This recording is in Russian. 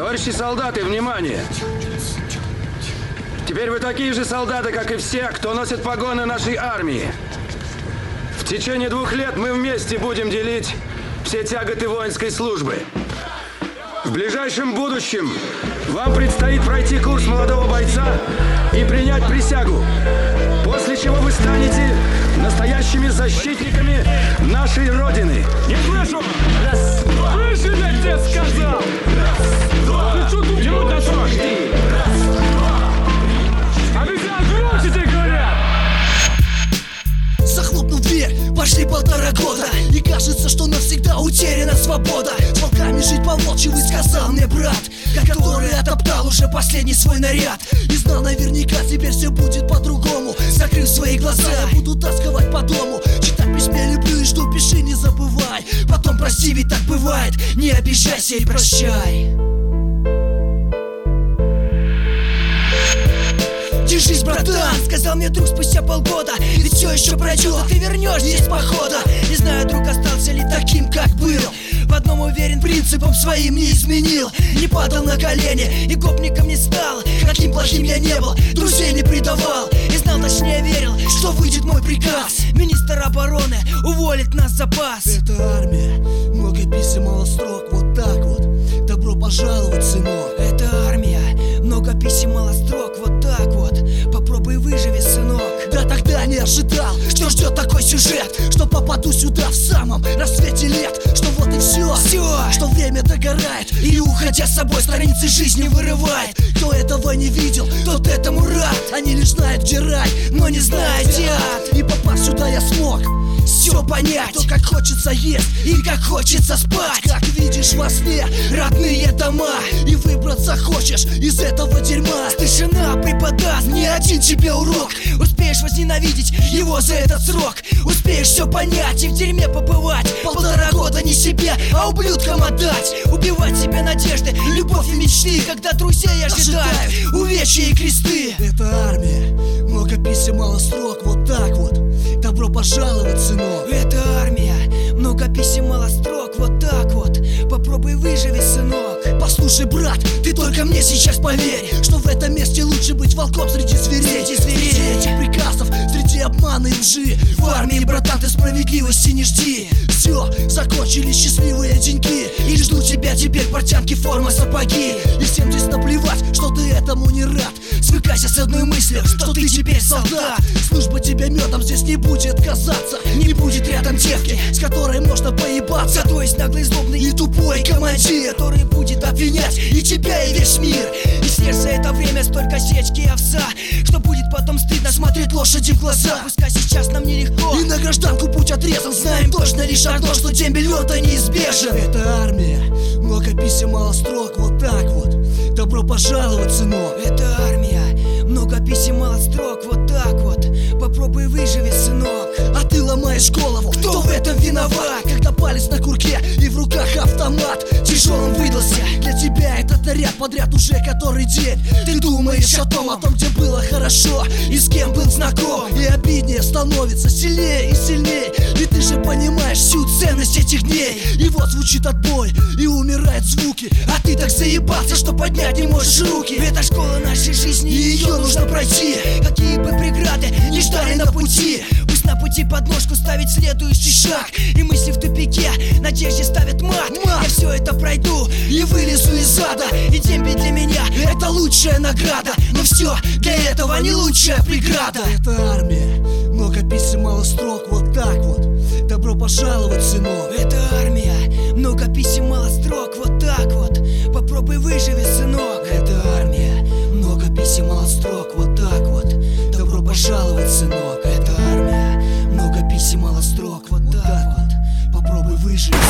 Товарищи солдаты, внимание! Теперь вы такие же солдаты, как и все, кто носит погоны нашей армии. В течение 2 лет мы вместе будем делить все тяготы воинской службы. В ближайшем будущем вам предстоит пройти курс молодого бойца и принять присягу, после чего вы станете настоящими защитниками нашей Родины. Не слышу! Раз, два! Слышишь, я тебе сказал! Раз, два! Ты что тут делать начнешь? Раз, два! Обезьян громче тебе говорят! Захлопнул дверь, пошли 1,5 года, и кажется, что навсегда утеряна свобода. С волками жить по-волчьи, сказал мне брат, который отоптал уже последний свой наряд. И знал наверняка, теперь все будет по-другому. Закрыв свои глаза, я буду тосковать по дому. Читать письме люблю и жду, пиши, не забывай. Потом прости, ведь так бывает, не обижайся и прощай. Держись, братан, сказал мне друг спустя полгода. Ведь все еще пройдет, а ты вернешь здесь похода. Не знаю, друг остался ли таким, как был. В одном уверен, принципом своим не изменил. Не падал на колени и гопником не стал. Каким плохим я не был, друзей не предавал. И знал, точнее верил, что выйдет мой приказ. Министр обороны уволит нас в запас. Это армия, много писем, мало строк. Вот так вот, добро пожаловать, сынок. Это армия, много писем, мало строк. Вот так вот, попробуй выживи, сынок. Да тогда не ожидал, что ждет такой сюжет, что попаду сюда в самом рассвете лет. Что вот и все, что время догорает, и уходя с собой страницы жизни вырывает. Кто этого не видел, тот этому рад. Они лишь знают, где рай, но не знают, где ад. И попав сюда я смог все понять, то как хочется есть и как хочется спать. Как видишь во сне родные дома, и выбраться хочешь из этого дерьма. Тишина преподаст не один тебе урок. Успеешь возненавидеть его за этот срок. Успеешь все понять и в дерьме побывать. 1,5 года не себе, а ублюдкам отдать. Убивать себе надежды, любовь и мечты, когда друзей ожидают увечья и кресты. Это армия, много писем, мало строк. Вот так вот, добро пожаловать, сынок. Это армия, много писем, мало строк. Вот так вот, попробуй выживи, сынок. Послушай, брат, ты только мне сейчас поверь, что в этом месте лучше быть волком среди зверей. Среди этих приказов, среди обмана и лжи. В армии, братан, ты справедливости не жди. Все, закончились счастливые деньки, и ждут тебя теперь портянки, форма, сапоги. И всем здесь наплевать, что ты этому не рад. Свыкайся с одной мыслью, что ты теперь солдат. Служба тебе медом здесь не будет казаться. Не будет рядом девки, с которой можно поебаться. То есть наглый, злобный и тупой командир, который будет обвинять и тебя, и весь мир. И съешь за это время столько сечки и овса, что будет потом стыдно смотреть лошади в глаза. Пускай сейчас нам нелегко, и на гражданку путь отрезан. Знаем точно лишь одно, что дембельон-то неизбежен. Это армия, много писем, мало строк. Вот так вот, добро пожаловать, сынок. Это армия, много писем, мало строк. Вот так вот, попробуй выживи, сынок. А ты ломаешь голову, кто в этом виноват? Когда палец на курке и в руках автомат. Тяжелым выдался для тебя этот наряд подряд уже который день. Ты думаешь о том, где было хорошо и с кем был знаком. И обиднее становится, сильнее и сильнее. И ты же понимаешь всю ценность этих дней. И вот звучит отбой, и умирают звуки, а ты так заебался, что поднять не можешь руки. Это школа нашей жизни, и ее нужно пройти. Какие бы преграды ни ждали на пути, пусть на пути подножку ставить следующий шаг. И мысли в тупике, надежде ставят мат. Я все это пройду и вылезу из ада. И дембель для меня это лучшая награда. Но все для этого не лучшая преграда. Это армия, много писем, мало строк. Вот так вот, добро пожаловать, сынок. Это армия, много писем, мало строк. Вот так вот, попробуй выживи, сынок. Это армия, много писем, мало строк. Вот так вот, добро пожаловать, сынок. Это армия, много писем, мало строк. Вот так вот, попробуй выживи.